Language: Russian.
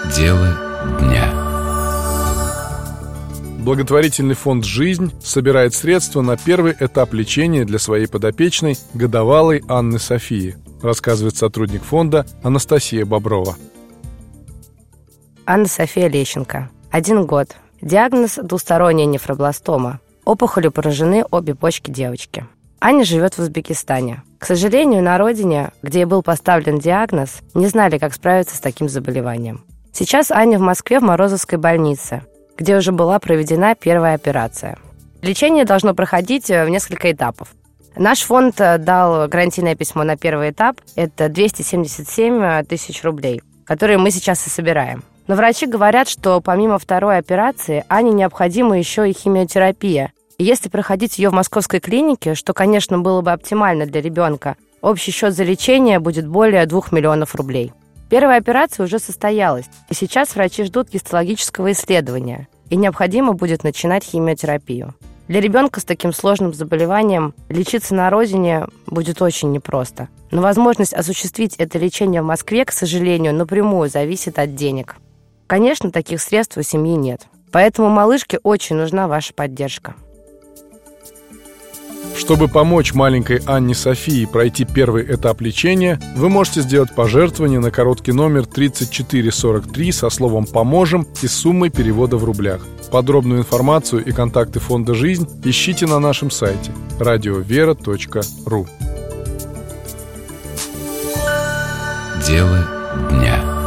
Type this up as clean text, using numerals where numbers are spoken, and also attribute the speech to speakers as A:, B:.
A: Дело дня.
B: Благотворительный фонд «Жизнь» собирает средства на первый этап лечения для своей подопечной годовалой Анны Софии, рассказывает сотрудник фонда Анастасия Боброва.
C: Анна София Лещенко. 1 год. Диагноз – двусторонняя нефробластома. Опухолью поражены обе почки девочки. Аня живет в Узбекистане. К сожалению, на родине, где ей был поставлен диагноз, не знали, как справиться с таким заболеванием. Сейчас Аня в Москве в Морозовской больнице, где уже была проведена первая операция. Лечение должно проходить в несколько этапов. Наш фонд дал гарантийное письмо на первый этап. Это 277 тысяч рублей, которые мы сейчас и собираем. Но врачи говорят, что помимо второй операции Ане необходима еще и химиотерапия. И если проходить ее в московской клинике, что, конечно, было бы оптимально для ребенка, общий счет за лечение будет более 2 миллионов рублей. Первая операция уже состоялась, и сейчас врачи ждут гистологического исследования, и необходимо будет начинать химиотерапию. Для ребенка с таким сложным заболеванием лечиться на родине будет очень непросто. Но возможность осуществить это лечение в Москве, к сожалению, напрямую зависит от денег. Конечно, таких средств у семьи нет. Поэтому малышке очень нужна ваша поддержка.
B: Чтобы помочь маленькой Анне Софии пройти первый этап лечения, вы можете сделать пожертвование на короткий номер 3443 со словом «Поможем» и суммой перевода в рублях. Подробную информацию и контакты фонда «Жизнь» ищите на нашем сайте radiovera.ru.
A: Дело дня.